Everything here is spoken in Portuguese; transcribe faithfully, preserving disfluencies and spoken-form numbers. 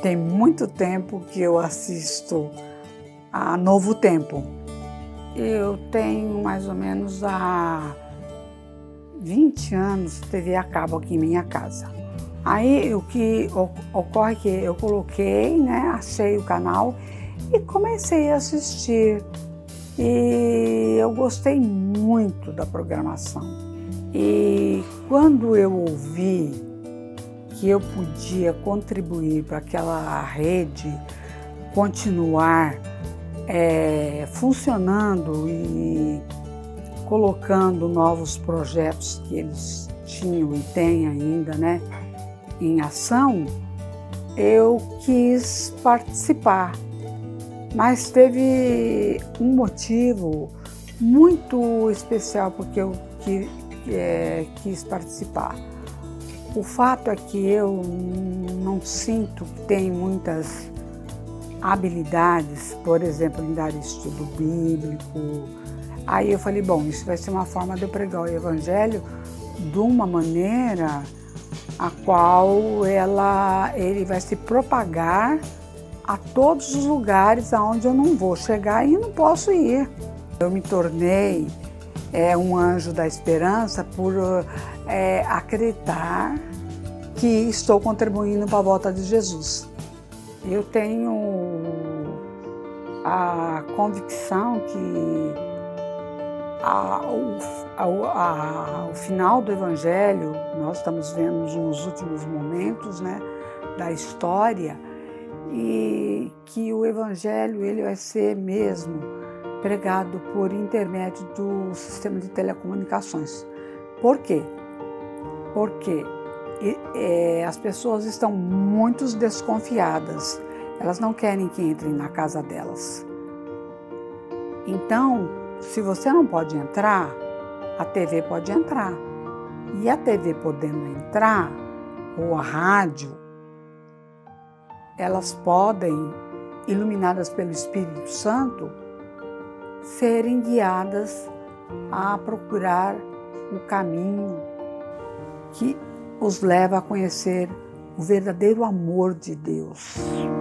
Tem muito tempo que eu assisto a Novo Tempo. Eu tenho mais ou menos há vinte anos T V a cabo aqui em minha casa. Aí o que ocorre é que eu coloquei, né, achei o canal e comecei a assistir. E eu gostei muito da programação. E quando eu ouvi que eu podia contribuir para aquela rede continuar é, funcionando e colocando novos projetos que eles tinham e têm ainda, né, em ação, eu quis participar. Mas teve um motivo muito especial porque eu que, é, quis participar. O fato é que eu não sinto que tenho muitas habilidades, por exemplo, em dar estudo bíblico. Aí eu falei, bom, isso vai ser uma forma de eu pregar o Evangelho de uma maneira a qual ela, ele vai se propagar a todos os lugares aonde eu não vou chegar e não posso ir. Eu me tornei é, um anjo da esperança por é, acreditar que estou contribuindo para a volta de Jesus. Eu tenho a convicção que a, o, a, a, o final do Evangelho, nós estamos vendo nos últimos momentos, né, da história, e que o Evangelho ele vai ser mesmo pregado por intermédio do sistema de telecomunicações. Por quê? Porque é, as pessoas estão muito desconfiadas, elas não querem que entrem na casa delas. Então, se você não pode entrar, a T V pode entrar. E a T V podendo entrar, ou a rádio, elas podem, iluminadas pelo Espírito Santo, serem guiadas a procurar o caminho que os leva a conhecer o verdadeiro amor de Deus.